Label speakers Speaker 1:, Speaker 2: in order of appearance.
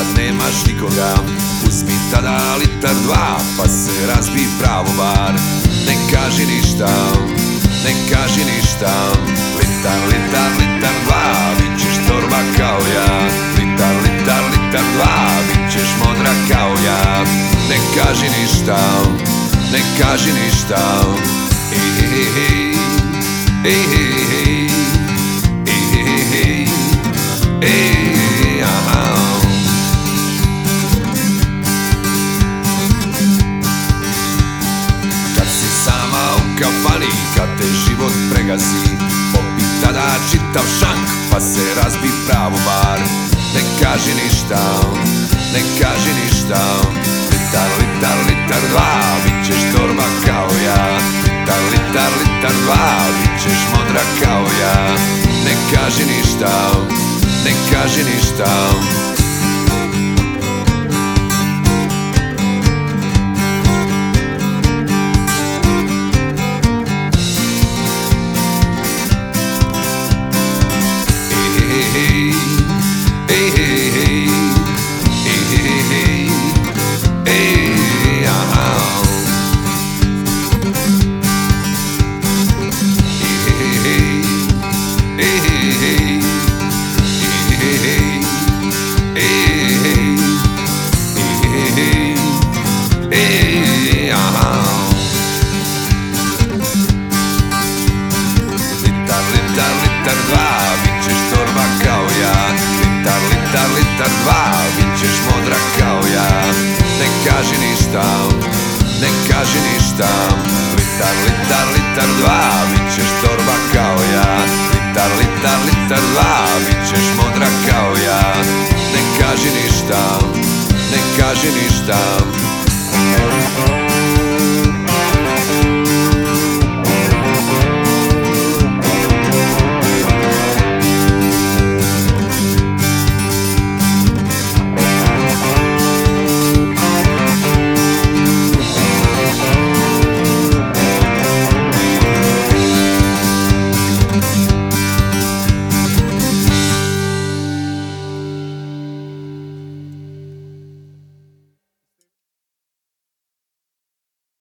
Speaker 1: kad nemaš nikoga, uzmi tada litar dva, pa se razbi pravo bar. Ne kaži ništa, ne kaži ništa, litar, litar, litar dva, bit ćeš torba kao ja. Litar, litar, litar dva, bit ćeš modra kao ja. Ne kaži ništa, ne kaži ništa, ej, ej, ej, ej, ej, ej, ej, ej, aha. Kad si sama u kafani, kad te život pregazi, popi tada čitav šank, pa se razbi pravo bar. Ne kaži ništa, ne kaži ništa, litar, litar, litar dva, bit ćeš torba kao ja. Litar, litar, litar dva, bit ćeš modra kao ja. Ne kaži ništa, ne kaži ništa. Litar dva, bit ćeš torba kao ja. Litar, litar, litar dva, bit ćeš modra kao ja. Ne kaži ništa, ne kaži ništa, litar, litar, litar dva, bit ćeš torba kao ja. Litar, litar, litar dva, bit ćeš modra kao ja. Ne kaži ništa, ne kaži ništa.